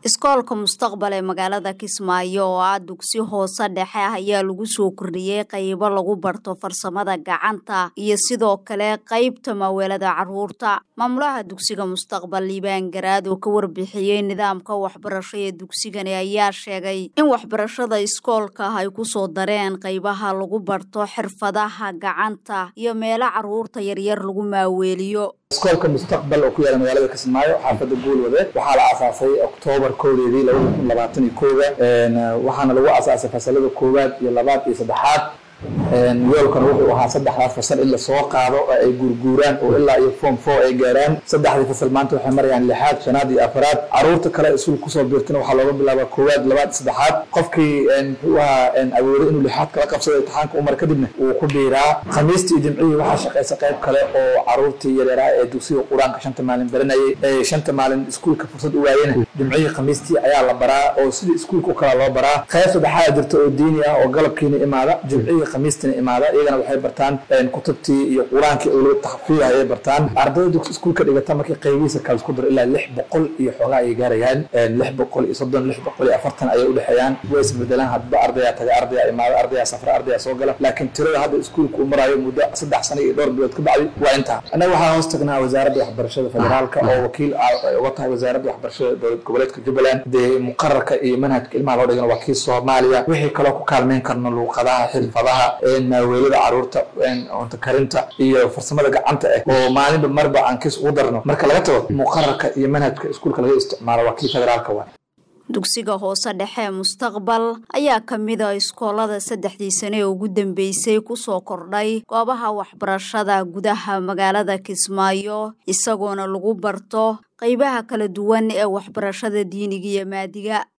Iskoolka mustaqbal ee magaalada Kismaayo oo ah dugsi hoose dhexe ah ayaa lagu soo kordhiyay qaybo lagu barto farsamada gacanta iyo sidoo kale qaybta maaweelada carruurta. Maamulaha dugsiga mustaqbal Liibaan Garaad oo ka warbixiyay nidaamka waxbarasho ee dugsigani ayaa sheegay in waxbarashada iskoolka ay ku soo dareen qaybaha lagu barto xirfadaha gacanta iyo meelo carruurta yaryar lagu maaweeliyo. iskoolka mustaqbal oo ku yaala magaalada Kismaayo xaafadda Guulwade waxaa la aasaasay Oktoobar 2021 waxaana lagu aasaasay fasalada koowaad iyo labaad iyo saddexaad yoolkan wuxuu ahaa saddexdaas fasal in la soo qaado oo ay gurguuraan oo ilaa iyo form 4 ay gaaraan saddexdii fasal maanta waxay marayaan lixaad shanaad iyo afraad carruurta kale iskuul ku soo biirtana waxaa looga bilaabaa koowaad labaad saddexaad qofkii wuxuu ahaa awoodo inuu lixaad kala qabsado imtixaanka umar kadibna uu ku biiraa khamiistii jimcihii waxaa shaqaysa qayb kale oo carruurtii yaryaraha ee dugsiga quraanka shanta maalin baranayay shanta maalin iskuulka fursad u waayeen jimcihii khamiistii ayaa la baraa oo sidii iskuulka u kala loo baraa qayb saddexaad jirta oo diini ah oo galabkiina imaada jimcihii khamiistina imaada iyagana waxay bartaan kutubtii iyo quraankii oo loo taxfiidayo ay bartaan ardayda dugsiga iskuulka dhigata markii qaybihiisa kala isku dar ilaa 600 iyo xogaa ay gaarayaan 630 640 ay u dhaxayaan way isbedelaan hadba ardayda taga ardayda imaada ardayda safar ardayda soo gala laakiin tirada hadda iskuulku u marayo muddo 3 sano iyo dhowr bilood ka bacdi waa inta anaga waxaan hoos tagnaa wasaaradda waxbarashada federaalka oo wakiil uga tahay wasaaradda waxbarashada dowlad goboleedka Jubbaland muqarrarka iyo manhajka ilmaha loo dhigana wakiil Soomaaliya wixii kale ku kaalmeyn karno luqadaha xirfadaha maaweelada carruurta cunto karinta iyo farsamada gacanta oo maalinba marba aan kiis ugu darno marka laga tago muqarrarka iyo manhajka iskuulka laga isticmaalo wakiil federaalka waa dugsiga hoose dhexe mustaqbal ayaa kamid ah iskoolada 3 sano ee ugu dambeysay ku soo kordhay goobaha waxbarashada gudaha magaalada Kismaayo isagoona lagu barto qaybaha kala duwan ee waxbarashada diiniga iyo maadiga.